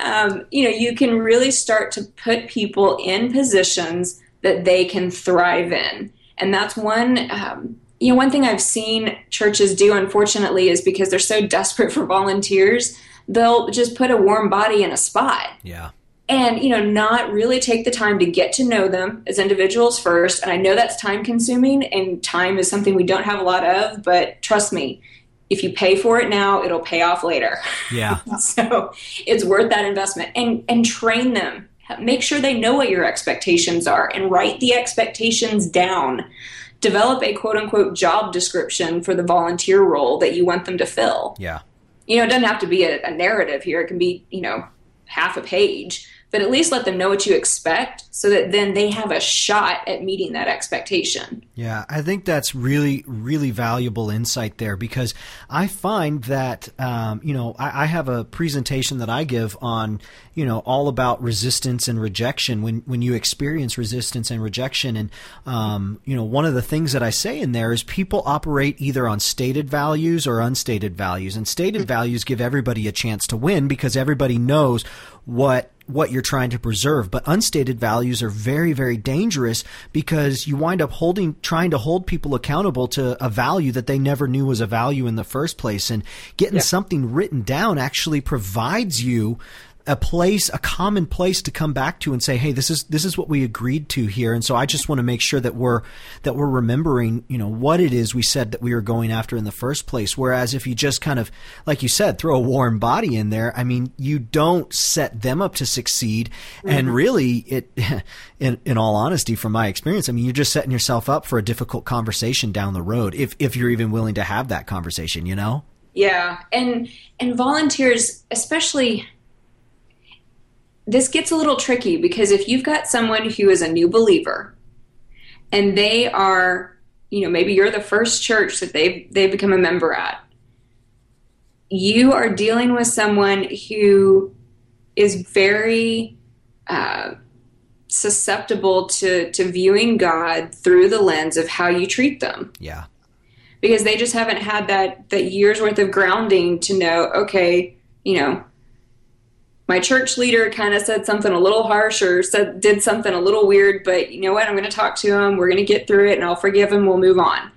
You can really start to put people in positions that they can thrive in. And that's one thing I've seen churches do, unfortunately, is because they're so desperate for volunteers, they'll just put a warm body in a spot. Yeah. And, not really take the time to get to know them as individuals first. And I know that's time consuming, and time is something we don't have a lot of, but trust me, if you pay for it now, it'll pay off later. Yeah. So it's worth that investment, and train them. Make sure they know what your expectations are, and write the expectations down. Develop a quote unquote job description for the volunteer role that you want them to fill. Yeah. It doesn't have to be a narrative here. It can be, half a page, but at least let them know what you expect, so that then they have a shot at meeting that expectation. Yeah, I think that's really, really valuable insight there, because I find that, I have a presentation that I give on, all about resistance and rejection when you experience resistance and rejection. And, one of the things that I say in there is people operate either on stated values or unstated values. And stated values give everybody a chance to win because everybody knows what you're trying to preserve. But unstated values are very, very dangerous, because you wind up trying to hold people accountable to a value that they never knew was a value in the first place. And getting something written down actually provides you a common place to come back to and say, hey, this is what we agreed to here. And so I just want to make sure that we're remembering, what it is we said that we were going after in the first place. Whereas if you just kind of, like you said, throw a warm body in there, I mean, you don't set them up to succeed. Mm-hmm. And really, in all honesty, from my experience, I mean, you're just setting yourself up for a difficult conversation down the road, if you're even willing to have that conversation, Yeah. And volunteers, especially, this gets a little tricky, because if you've got someone who is a new believer and they are, maybe you're the first church that they've become a member at, you are dealing with someone who is very susceptible to viewing God through the lens of how you treat them. Yeah. Because they just haven't had that year's worth of grounding to know, okay, my church leader kind of said something a little harsh or did something a little weird, but you know what? I'm going to talk to him. We're going to get through it, and I'll forgive him. We'll move on.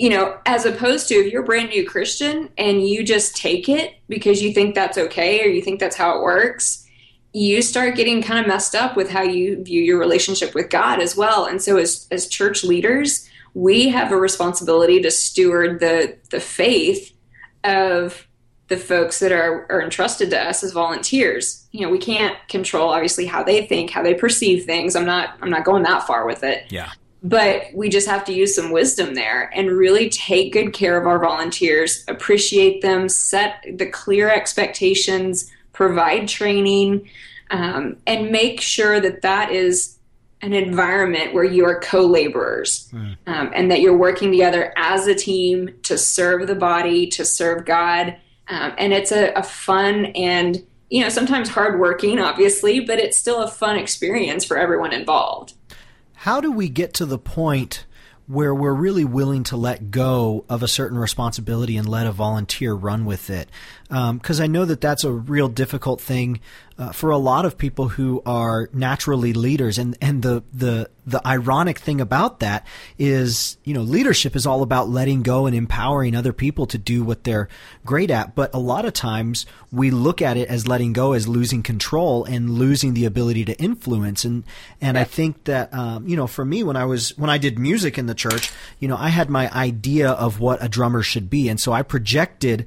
As opposed to if you're a brand new Christian and you just take it because you think that's okay or you think that's how it works, you start getting kind of messed up with how you view your relationship with God as well. And so as church leaders, we have a responsibility to steward the faith of the folks that are entrusted to us as volunteers. We can't control, obviously, how they think, how they perceive things. I'm not going that far with it. Yeah. But we just have to use some wisdom there and really take good care of our volunteers, appreciate them, set the clear expectations, provide training, and make sure that is an environment where you are co-laborers, and that you're working together as a team to serve the body, to serve God. And it's a fun and, sometimes hardworking, obviously, but it's still a fun experience for everyone involved. How do we get to the point where we're really willing to let go of a certain responsibility and let a volunteer run with it? Because I know that's a real difficult thing for a lot of people who are naturally leaders. And the ironic thing about that is, leadership is all about letting go and empowering other people to do what they're great at. But a lot of times we look at it as letting go as losing control and losing the ability to influence. And I think that, for me, when I did music in the church, I had my idea of what a drummer should be. And so I projected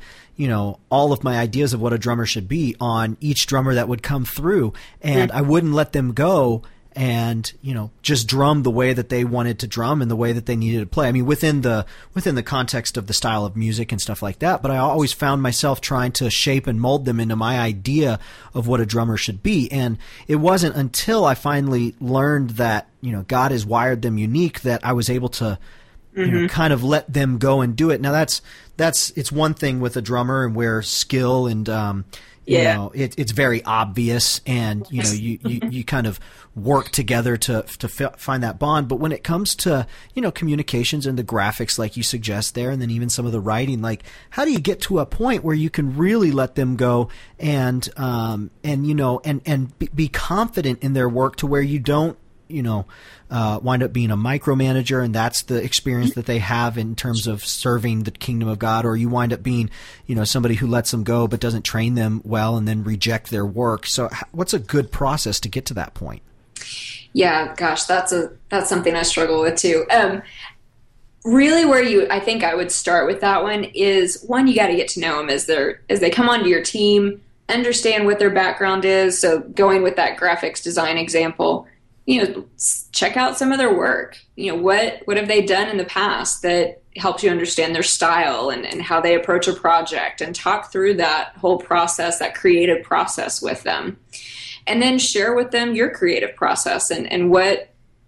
all of my ideas of what a drummer should be on each drummer that would come through, and I wouldn't let them go and, just drum the way that they wanted to drum and the way that they needed to play. I mean, within the context of the style of music and stuff like that, but I always found myself trying to shape and mold them into my idea of what a drummer should be. And it wasn't until I finally learned that, God has wired them unique that I was able to kind of let them go and do it. Now it's one thing with a drummer and where skill and, you know, it's very obvious, and you kind of work together to find that bond. But when it comes to communications and the graphics, like you suggest there, and then even some of the writing, like how do you get to a point where you can really let them go and be confident in their work to where you don't wind up being a micromanager, and that's the experience that they have in terms of serving the kingdom of God, or you wind up being, somebody who lets them go but doesn't train them well and then reject their work. So what's a good process to get to that point? Yeah, gosh, that's something I struggle with too. Really where I think I would start with that one is, one, you got to get to know them as they come onto your team, understand what their background is. So going with that graphics design example, check out some of their work. What have they done in the past that helps you understand their style and how they approach a project, and talk through that whole process, that creative process with them. And then share with them your creative process and what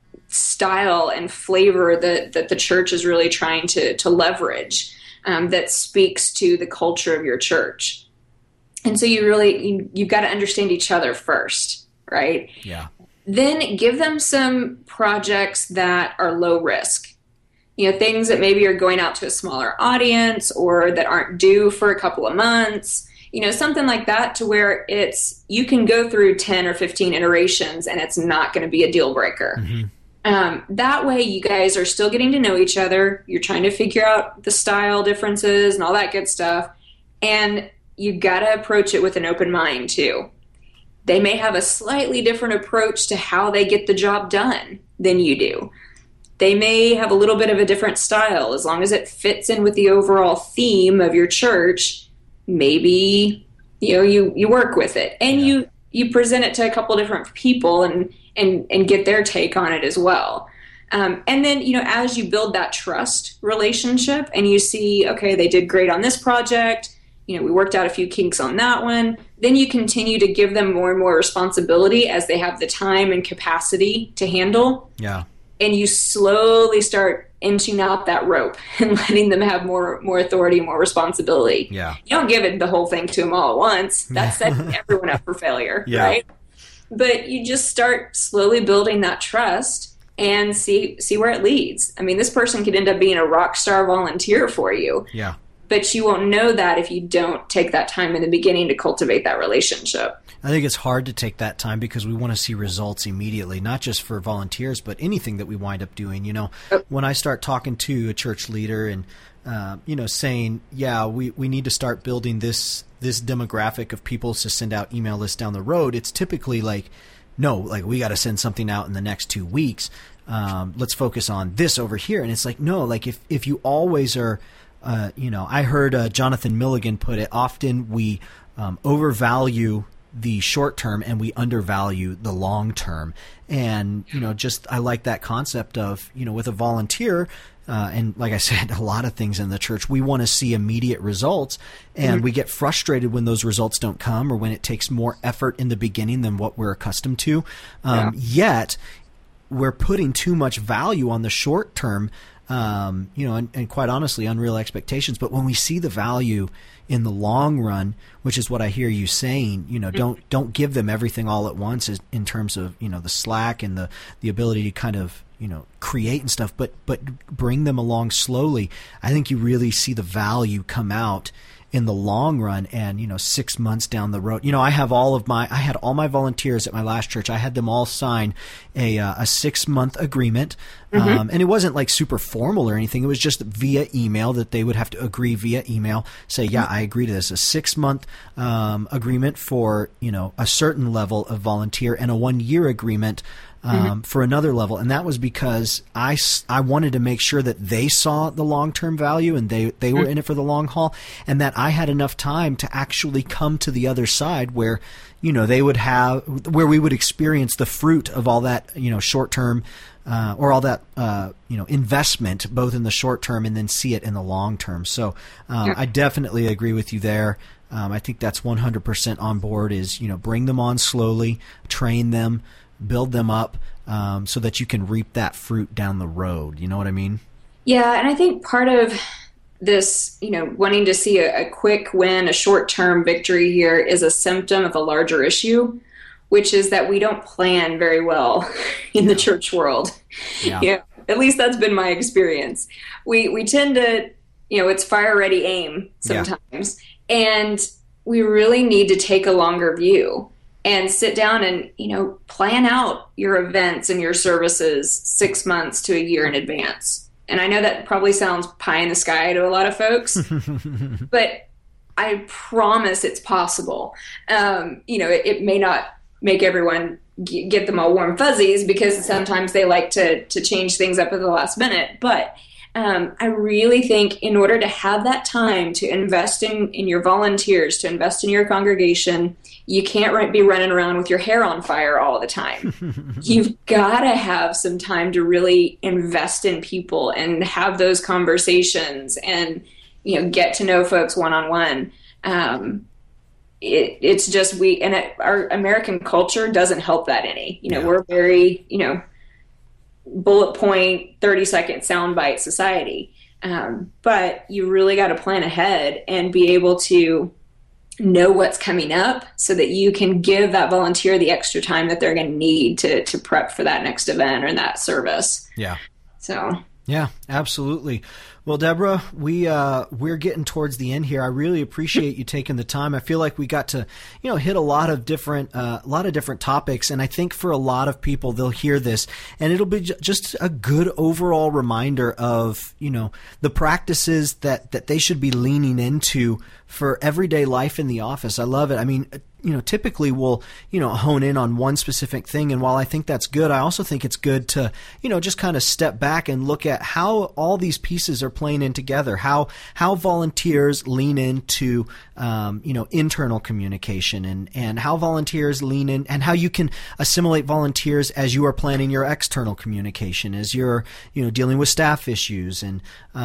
style and flavor that the church is really trying to leverage, that speaks to the culture of your church. And so you've got to understand each other first, right? Yeah. Then give them some projects that are low risk. Things that maybe are going out to a smaller audience or that aren't due for a couple of months, something like that, to where you can go through 10 or 15 iterations and it's not going to be a deal breaker. Mm-hmm. That way you guys are still getting to know each other. You're trying to figure out the style differences and all that good stuff. And you got to approach it with an open mind too. They may have a slightly different approach to how they get the job done than you do. They may have a little bit of a different style. As long as it fits in with the overall theme of your church, maybe you work with it, and you present it to a couple different people and get their take on it as well. And then as you build that trust relationship and you see, okay, they did great on this project, we worked out a few kinks on that one, then you continue to give them more and more responsibility as they have the time and capacity to handle. Yeah. And you slowly start inching out that rope and letting them have more authority, more responsibility. Yeah. You don't give it the whole thing to them all at once. That's setting everyone up for failure, right? But you just start slowly building that trust and see where it leads. I mean, this person could end up being a rock star volunteer for you. Yeah. But you won't know that if you don't take that time in the beginning to cultivate that relationship. I think it's hard to take that time because we want to see results immediately, not just for volunteers, but anything that we wind up doing. When I start talking to a church leader and, saying, we need to start building this demographic of people to send out email lists down the road, it's typically like, no, like we got to send something out in the next 2 weeks. Let's focus on this over here. And it's like, no, like if you always are, I heard Jonathan Milligan put it, often we overvalue the short term and we undervalue the long term. And, I like that concept of, with a volunteer, and like I said, a lot of things in the church, we want to see immediate results, and we get frustrated when those results don't come or when it takes more effort in the beginning than what we're accustomed to. Yet we're putting too much value on the short term, and quite honestly, unreal expectations. But when we see the value in the long run, which is what I hear you saying, don't give them everything all at once in terms of, the slack and the ability to kind of, create and stuff, but bring them along slowly. I think you really see the value come out in the long run. And 6 months down the road, I had all my volunteers at my last church. I had them all sign a 6-month agreement. And it wasn't like super formal or anything. It was just via email that they would have to agree via email, say, I agree to this, a 6-month agreement for, a certain level of volunteer, and a 1-year agreement for another level. And that was because I wanted to make sure that they saw the long-term value and they were in it for the long haul, and that I had enough time to actually come to the other side where, they would where we would experience the fruit of all that, short-term, or all that, investment, both in the short term and then see it in the long term. So I definitely agree with you there. I think that's 100% on board is, bring them on slowly, train them, build them up, so that you can reap that fruit down the road. You know what I mean? Yeah, and I think part of this, wanting to see a quick win, a short-term victory here is a symptom of a larger issue, which is that we don't plan very well in the church world. Yeah. At least that's been my experience. We tend to, it's fire ready aim sometimes. Yeah. And we really need to take a longer view and sit down and, plan out your events and your services 6 months to a year in advance. And I know that probably sounds pie in the sky to a lot of folks, but I promise it's possible. It may not make everyone get them all warm fuzzies because sometimes they like to change things up at the last minute. But I really think in order to have that time to invest in your volunteers, to invest in your congregation, you can't be running around with your hair on fire all the time. You've got to have some time to really invest in people and have those conversations and, get to know folks one-on-one. It's just our American culture doesn't help that any. We're very, bullet point, 30-second soundbite society. But you really got to plan ahead and be able to know what's coming up so that you can give that volunteer the extra time that they're going to need to prep for that next event or that service. Yeah. So. Yeah, absolutely. Well, Deborah, we're getting towards the end here. I really appreciate you taking the time. I feel like we got to, hit a lot of different topics, and I think for a lot of people, they'll hear this, and it'll be just a good overall reminder of, the practices that they should be leaning into for everyday life in the office. I love it. I mean, typically we'll, hone in on one specific thing. And while I think that's good, I also think it's good to, just kind of step back and look at how all these pieces are playing in together, how volunteers lean into, internal communication and how volunteers lean in and how you can assimilate volunteers as you are planning your external communication, as you're, dealing with staff issues and,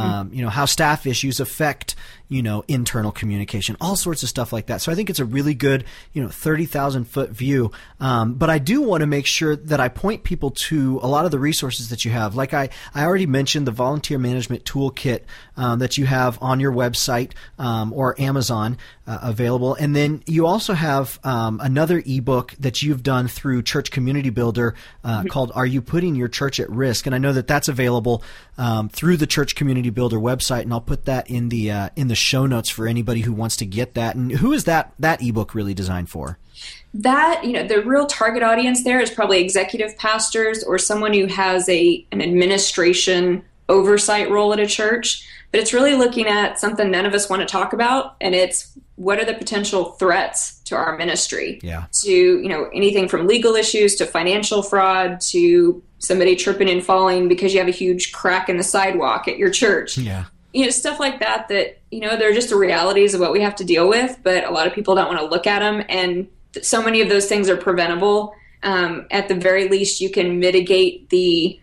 how staff issues affect, internal communication, all sorts of stuff like that. So I think it's a really good, 30,000 foot view. But I do want to make sure that I point people to a lot of the resources that you have. Like I already mentioned the volunteer management toolkit that you have on your website or Amazon available. And then you also have another ebook that you've done through Church Community Builder called Are You Putting Your Church at Risk? And I know that that's available through the Church Community Builder website, and I'll put that in the show notes for anybody who wants to get that. And who is that ebook really designed for? That, the real target audience there is probably executive pastors or someone who has an administration oversight role at a church. But it's really looking at something none of us want to talk about, and it's what are the potential threats to our ministry? Yeah. To, anything from legal issues to financial fraud to somebody tripping and falling because you have a huge crack in the sidewalk at your church. Yeah. Stuff like that, they're just the realities of what we have to deal with, but a lot of people don't want to look at them. And so many of those things are preventable. At the very least, you can mitigate the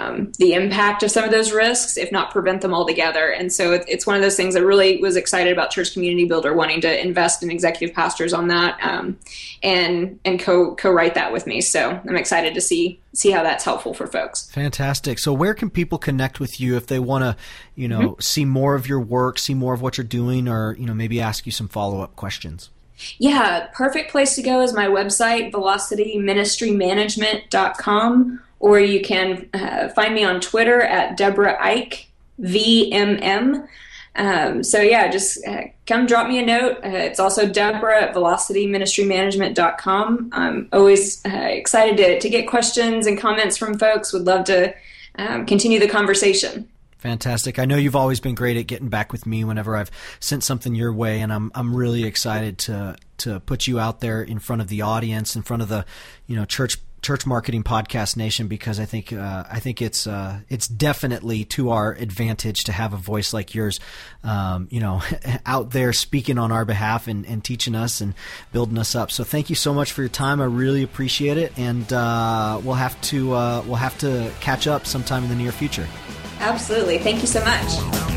impact of some of those risks, if not prevent them altogether. And so it's one of those things that really was excited about Church Community Builder wanting to invest in executive pastors on that and co-write that with me. So I'm excited to see how that's helpful for folks. Fantastic. So where can people connect with you if they want to, see more of your work, see more of what you're doing, or, maybe ask you some follow-up questions? Yeah, perfect place to go is my website, velocityministrymanagement.com. Or you can find me on Twitter at Deborah Ike, VMM. Just come drop me a note. It's also Deborah at velocityministrymanagement.com. I'm always excited to get questions and comments from folks. Would love to continue the conversation. Fantastic. I know you've always been great at getting back with me whenever I've sent something your way, and I'm really excited to put you out there in front of the audience, in front of the Church Marketing Podcast Nation, because I think it's definitely to our advantage to have a voice like yours, out there speaking on our behalf and teaching us and building us up. So thank you so much for your time. I really appreciate it, and we'll have to catch up sometime in the near future. Absolutely. Thank you so much.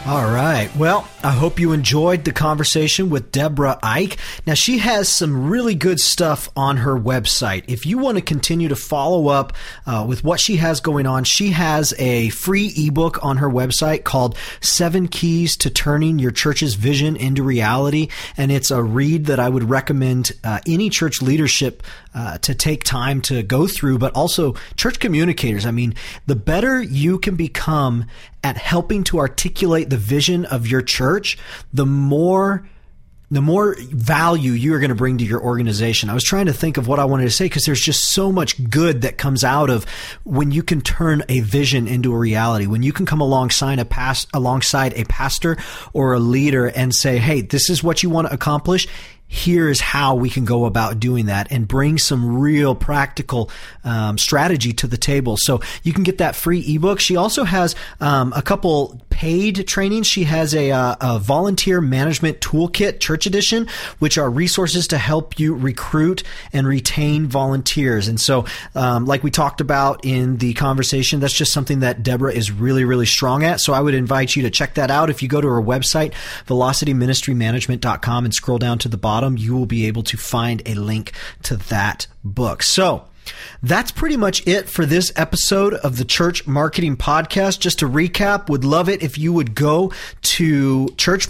All right. Well, I hope you enjoyed the conversation with Deborah Ike. Now, she has some really good stuff on her website. If you want to continue to follow up with what she has going on, she has a free ebook on her website called 7 Keys to Turning Your Church's Vision into Reality. And it's a read that I would recommend any church leadership to take time to go through, but also church communicators. I mean, the better you can become at helping to articulate the vision of your church, the more value you are going to bring to your organization. I was trying to think of what I wanted to say because there's just so much good that comes out of when you can turn a vision into a reality, when you can come alongside a pastor or a leader and say, hey, this is what you want to accomplish. Here's how we can go about doing that and bring some real practical strategy to the table. So you can get that free ebook. She also has a couple paid trainings. She has a volunteer management toolkit, church edition, which are resources to help you recruit and retain volunteers. And so like we talked about in the conversation, that's just something that Deborah is really, really strong at. So I would invite you to check that out. If you go to her website, velocityministrymanagement.com, and scroll down to the bottom, you will be able to find a link to that book. So that's pretty much it for this episode of the Church Marketing Podcast. Just to recap, would love it if you would go to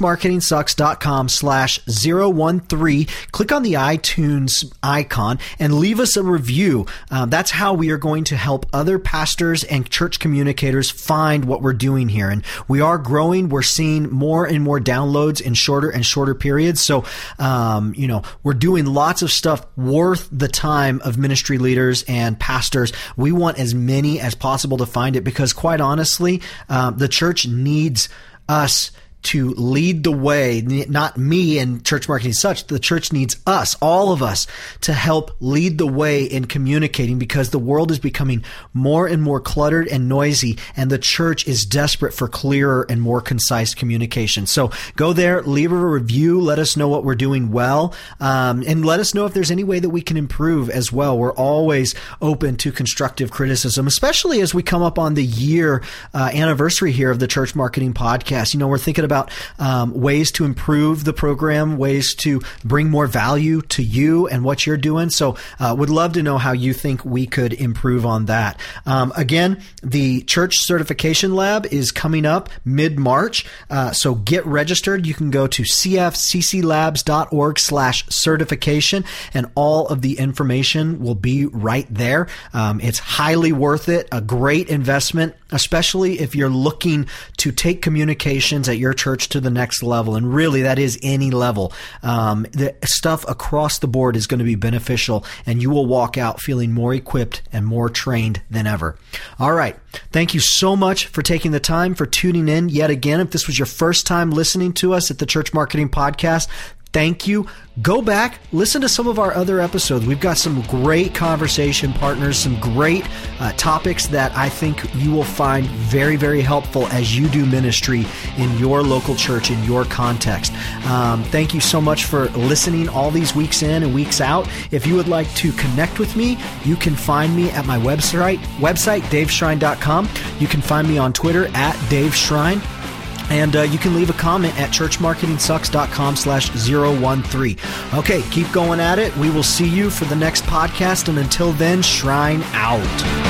churchmarketingsucks.com/013, click on the iTunes icon, and leave us a review. That's how we are going to help other pastors and church communicators find what we're doing here. And we are growing. We're seeing more and more downloads in shorter and shorter periods. So, we're doing lots of stuff worth the time of ministry leaders and pastors. We want as many as possible to find it because, quite honestly, the church needs us to lead the way, not me and Church Marketing Sucks. The church needs us, all of us, to help lead the way in communicating because the world is becoming more and more cluttered and noisy, and the church is desperate for clearer and more concise communication. So go there, leave a review, let us know what we're doing well, and let us know if there's any way that we can improve as well. We're always open to constructive criticism, especially as we come up on the year anniversary here of the Church Marketing Podcast. We're thinking about ways to improve the program, ways to bring more value to you and what you're doing. So would love to know how you think we could improve on that. Again, the Church Certification Lab is coming up mid-March. So get registered. You can go to cfcclabs.org/certification, and all of the information will be right there. It's highly worth it, a great investment, especially if you're looking to take communications at your church to the next level. And really, that is any level. The stuff across the board is going to be beneficial, and you will walk out feeling more equipped and more trained than ever. All right. Thank you so much for taking the time, for tuning in yet again. If this was your first time listening to us at the Church Marketing Podcast, thank you. Go back, listen to some of our other episodes. We've got some great conversation partners, some great topics that I think you will find very, very helpful as you do ministry in your local church, in your context. Thank you so much for listening all these weeks in and weeks out. If you would like to connect with me, you can find me at my website, daveshrine.com. You can find me on Twitter at daveshrine. And you can leave a comment at churchmarketingsucks.com/013. Okay, keep going at it. We will see you for the next podcast. And until then, Shrine out.